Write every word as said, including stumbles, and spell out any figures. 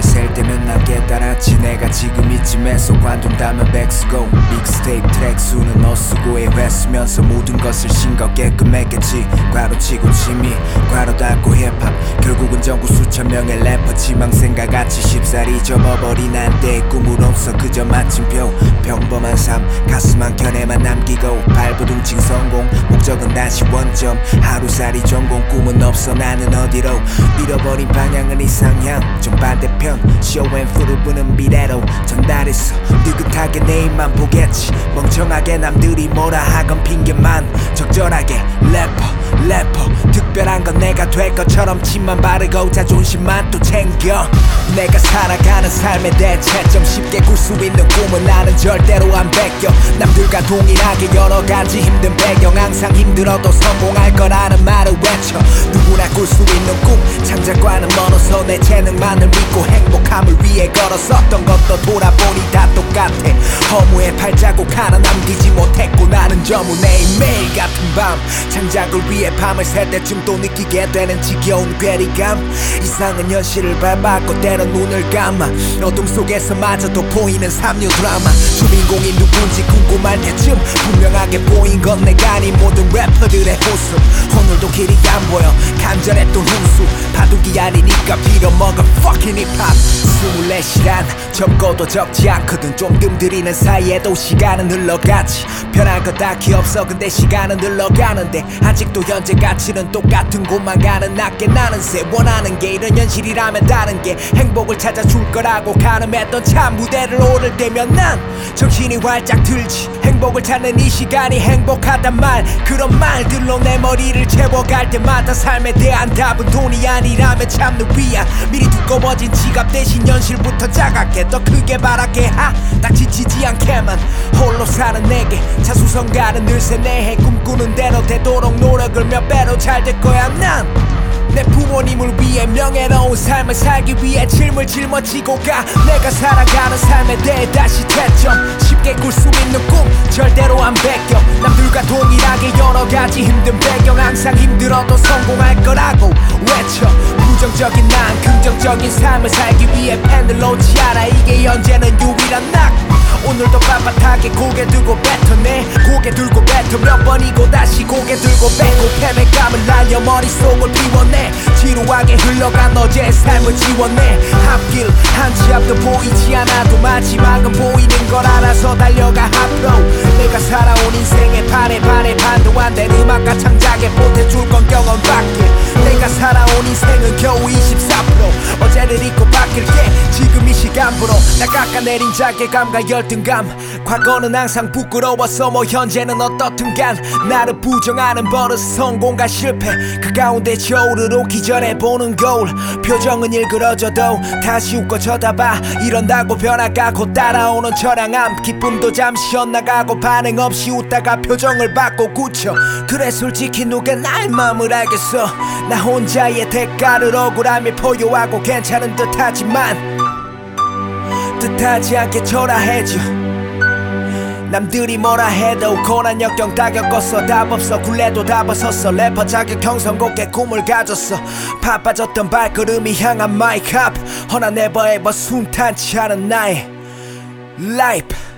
셀 때면 난 깨달았지 내가 지금 이쯤에서 관둔다면 백수고 믹스테이프 트랙 수는 너 수고의 횟수면서 모든 것을 싱겁게끔 했겠지. 과로치고 취미 과로 닫고 힙합 결국은 전국 수천 명의 래퍼 지망생과 같이 쉽사리 접어버린 한때의 꿈을 없어 그저 마침표 평범한 삶 가슴 한켠에만 남기고 발버둥친 성공 목적은 다시 원점 하루살이 전공 꿈은 없어 나는 어디로 잃어버린 방향은 이상향 좀 반대편 쇼앤프를 부는 미래로 전달했어 느긋하게 내 입만 보겠지 멍청하게 남들이 뭐라 하건 핑계만 적절하게 래퍼 래퍼 특별한 건 내가 될 것처럼 침만 바르고 자존심만 또 챙겨 내가 살아가는 삶의 대체점 쉽게 꿀 수 있는 꿈은 나는 절대로 안 베껴 남들과 동일하게 여러 가지 힘든 배경 항상 힘들어도 성공할 거라는 말을 외쳐 누구나 꿀 수 있는 꿈 창작과는 멀어서 내 재능만을 믿고 행복함을 위해 걸었었던 것도 돌아보니 다 똑같아 허무의 발자국 하나 남기지 못했고 나는 저무 매일매일 같은 밤 창작을 위해 밤을 샐 때쯤 또 느끼게 되는 지겨운 괴리감 이상한 현실을 밟았고 때론 눈을 감아 어둠 속에서마저도 보이는 삼류 드라마 주인공이 누군지 궁금할 때쯤 분명하게 보인 건 내가 아닌 모든 래퍼들의 웃음 오늘도 길이 안 보여 간절했던 훈수 바둑이 아니니까 빌어먹은 fucking 힙합 스물넷이란 적고도 적지 않거든 좀 뜸들이는 사이에도 시간은 흘러가지 변한 거 딱히 없어 근데 시간은 흘러가는데 아직도 현재 가치는 똑같은 곳만 가는 낮게 나는 새 원하는 게 이런 현실이라면 다른 게 행복을 찾아줄 거라고 가늠했던 참 무대를 오를 때면 난 정신이 활짝 들지 행복을 찾는 이 시간이 행복하단 말 그런 말들로 내 머리를 채워갈 때마다 삶에 대한 답은 돈이 아니라면 참는 위안 미리 두꺼워진 지갑 대신 현실부터 작게 더 크게 바라게 하 딱 지치지 않게만 홀로 사는 내게 자수성가는 늘새 내해 꿈꾸는 대로 되도록 노력을 몇 배로 잘 될 거야 난 내 부모님을 위해 명예로운 삶을 살기 위해 짊을 짊어지고 가 내가 살아가는 삶에 대해 다시 채점 쉽게 꿀 수 있는 꿈 절대로 안 베껴 남들과 동일하게 여러 가지 힘든 배경 항상 힘들어도 성공할 거라고 외쳐 부정적인 난 긍정적인 삶을 살기 위해 펜을 놓지 않아 이게 현재는 유일한 낙 오늘도 빳빳하게 고개 들고 뱉어내 고개 들고 뱉어 몇 번이고 다시 고개 들고 뱉고 패배감을 날려 머릿속을 비워내 지루하게 흘러간 어제의 삶을 지워내 앞길 한 치 앞도 보이지 않아도 마지막은 보이는 걸 알아서 달려가 앞으로 내가 살아온 인생의 반의 반의 반도 안 된 음악과 창작에 보태줄 건 경험밖에 내가 살아온 인생은 겨우 이십사 퍼센트 어제를 잊고 바뀔게 지금 이 시간부로 나 깎아내린 자괴감과 열등감 과거는 항상 부끄러웠어 뭐 현재는 어떻든 간 나를 부정하는 버릇 성공과 실패 그 가운데 저우르르 기절해보는 거울 표정은 일그러져도 다시 웃고 쳐다봐 이런다고 변화가고 따라오는 처량함 기쁨도 잠시 엇나가고 반응 없이 웃다가 표정을 바꿔 굳혀 그래 솔직히 누가 나의 마음을 알겠어 나 혼자의 대가를 억울함에 포효하고 괜찮은 듯하지만 뜻하지 않게 초라해져 남들이 뭐라 해도 고난 역경 다 겪었어 답 없어 굴레도 다 벗었어 래퍼 자격 형성곡에 꿈을 가졌어 바빠졌던 발걸음이 향한 마이크 앞 허나 never ever 순탄치 않은 나의 라이프